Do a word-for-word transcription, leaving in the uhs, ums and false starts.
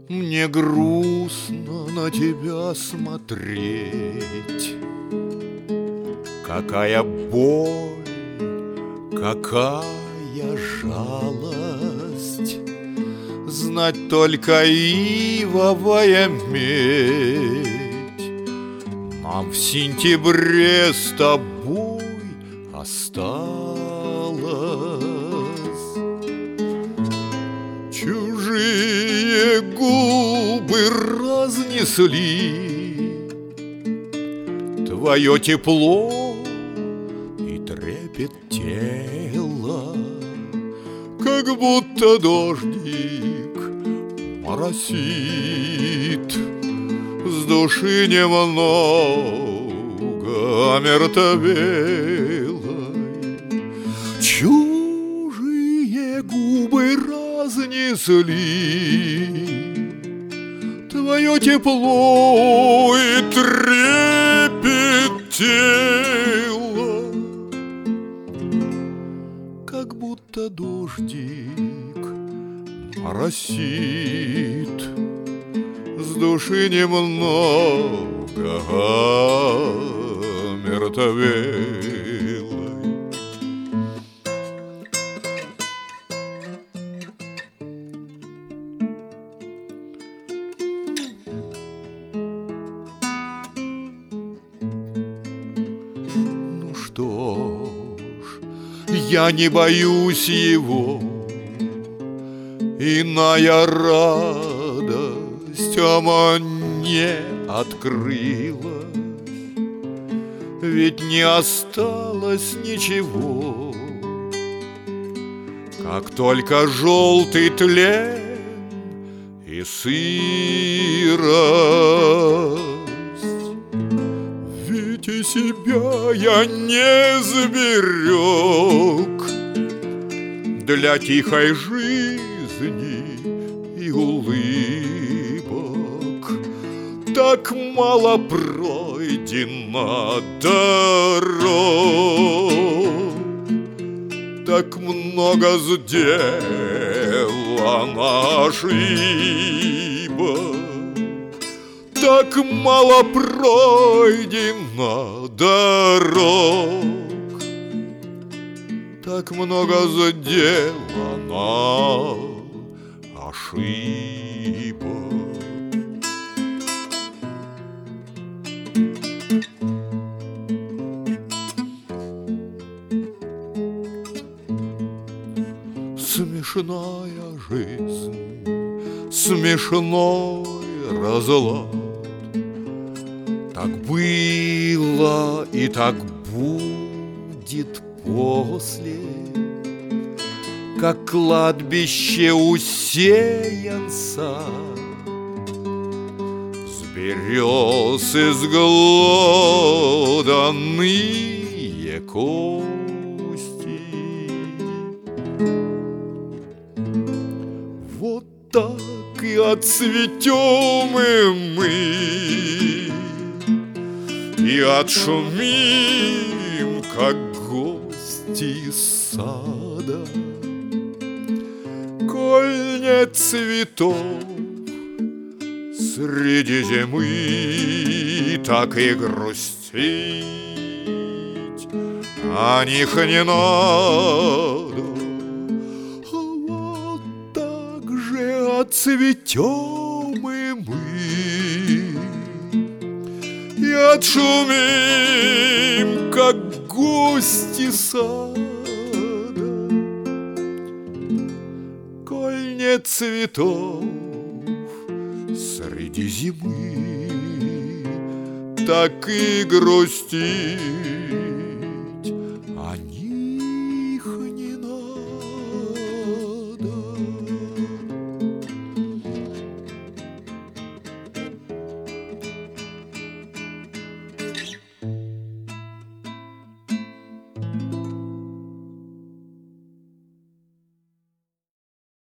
Мне грустно на тебя смотреть. Какая боль, какая жалость, знать только ивовая медь нам в сентябре с тобой осталось. Чужие губы разнесли твое тепло и трепет тела, как будто дождик моросит с души немного омертвелой. Чужие губы разнесли твое тепло и трепет тела, как будто дождик моросит с души немного омертвелой. Ну что ж, я не боюсь его, иная радость мне открыла, ведь не осталось ничего, как только желтый тлен и сырость. Ведь и себя я не сберег для тихой жизни и улыбок. Так мало пройдено дорог, так много сделано ошибок, так мало пройдено дорог, так много сделано ошибок. Смешная жизнь, смешной разлад. Так было и так будет после, как кладбище усеян сад с берез изглоданные кости. Вот так и отцветем и мы, и отшумим, как гости сада. Коль нет цветов среди зимы, так и грустить о них не надо. Вот так же отцветем и мы, и отшумим, как гости сада. Коль нет цветов среди зимы, так и грустить